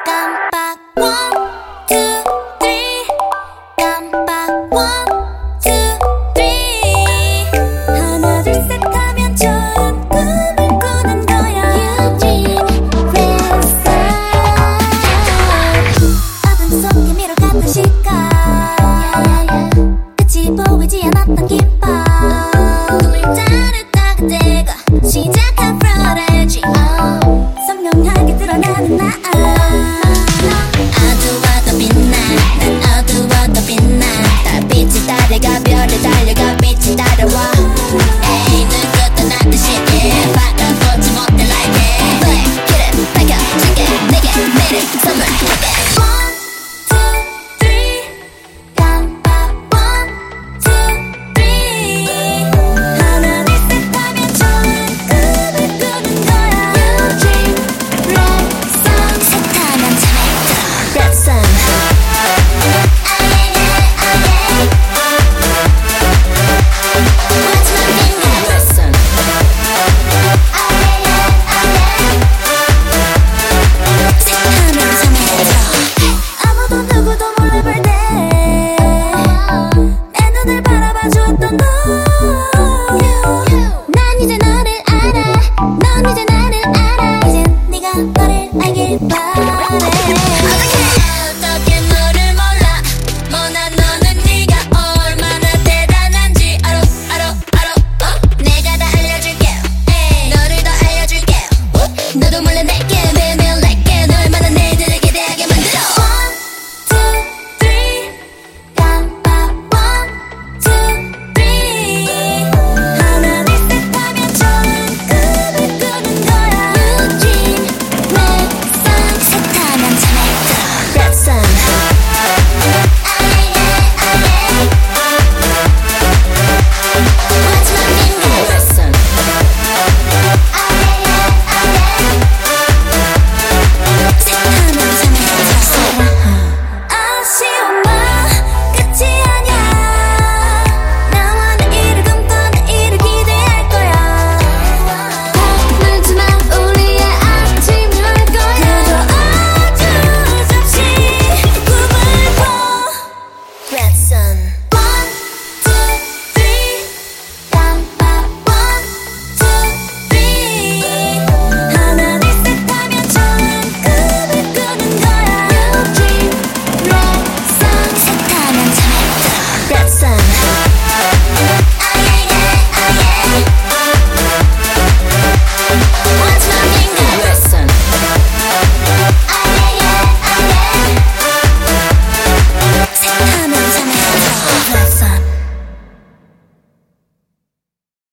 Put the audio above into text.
깜빡 one, two, three. 깜빡 one, two, three. 하나 둘 셋 하면 좋은 꿈을 꾸는 거야. Eugene Westside. 어둠 속에 미로 같은 시간, 끝이 보이지 않았던 기쁨. 꿈을 따르다 그때가 시작한 프로레지. 선명하게 드러나는 나. 어두워도 빛나, 난 어두워도 빛나. 달빛이 따라가 별을 달려가 빛이 따라와. 에이 누구도 나 듯이 바라보지 못해 like it. Black, get it, 밝혀줄게 내게 매일 선물할게. One, two, three. 깜빡 one, two, three. 하나 둘 셋 하면 좋은 꿈을 꾸는 거야. Eugene Westside. 색다른 잠에 들어 Westside. What's my finger? Westside. 색다른 잠에 들어 아무도 누구도 몰라볼 때 내 눈을 바라봐 주었던 너. 난 이제 너를 알아, 넌 이제 나를 알아. 이젠 네가 나를 알길 바래. 어떡해.